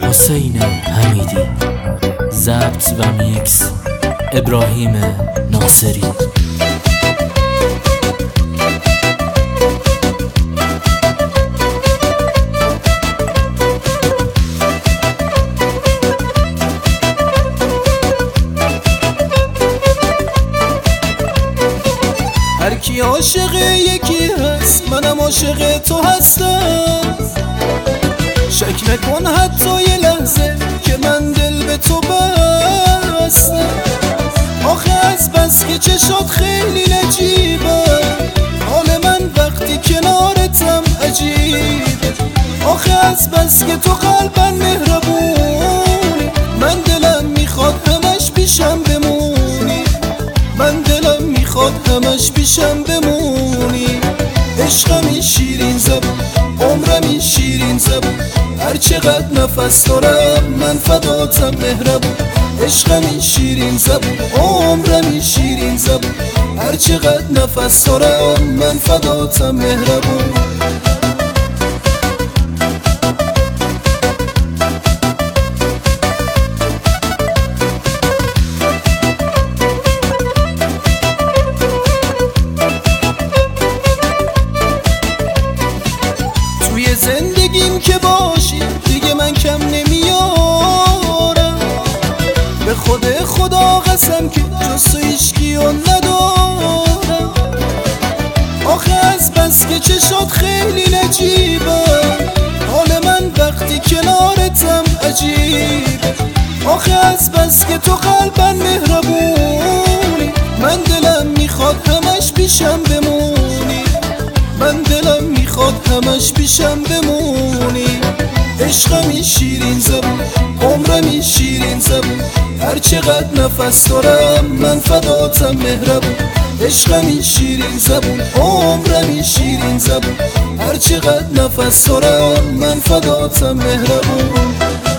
حسین حمیدی، ضبط و میکس ابراهیم ناصری. هر کی عاشق یکی هست، منم عاشق تو هستم. شک نکن حتی یه لحظه که من دل به تو بستم. آخه از بس که چشات خیلی نجیبه، حال من وقتی کنارتم عجیبه. آخه از بس که تو قلبم مهربونی، من دلم میخواد همش پیشم بمونی. من دلم میخواد همش پیشم بمونی. عشقمی شیرین زبون، عمرمی شیرین زبون، هر چقدر نفس دارم من فداتم مهربون. عشقمی شیرین زبون، عمرمی شیرین زبون، هر چقدر نفس دارم من فداتم مهربون. زندگیم که باشی دیگه من کم نمیارم. به خدا قسم که جز تو هیچکیو ندارم. آخه از بس که چشات خیلی نجیبه، حال من وقتی کنارتم عجیبه. آخه از بس که تو قلبم مهربونی، من دلم میخواد همش پیشم بمونی. من دلم میخواد همش پیشم بمونی. عشقمی شیرین زبون، عمرمی شیرین زبون، هر چقدر نفس دارم من فداتم مهربون. عشقمی شیرین زبون، عمرمی شیرین زبون، هر چقدر نفس دارم من فداتم مهربون.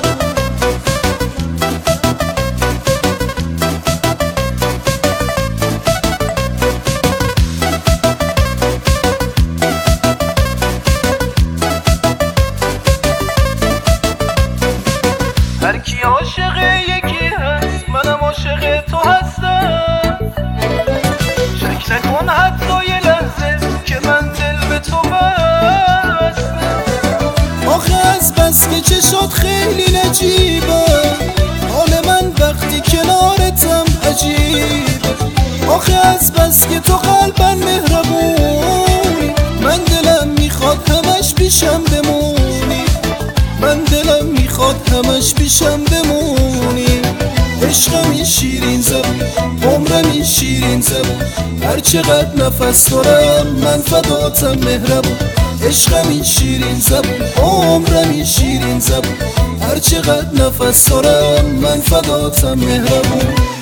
هر کی عاشق یکی هست، منم عاشق تو هستم. شک نکن حتی یه لحظه که من دل به تو بستم. آخه از بس که چشات خیلی نجیبه، حال من وقتی کنارتم عجیبه. آخه از بس که تو قلبم مهربونی، من دلم میخواد همش پیشم بمونی. من دلم میخواد همش پیشم بمونی. عشقمی شیرین زبون، عمرمی شیرین زبون، هر چقدر نفس دارم من فداتم مهربون. عشقمی شیرین زبون، عمرمی شیرین زبون، هر چقدر نفس دارم من فداتم مهربون.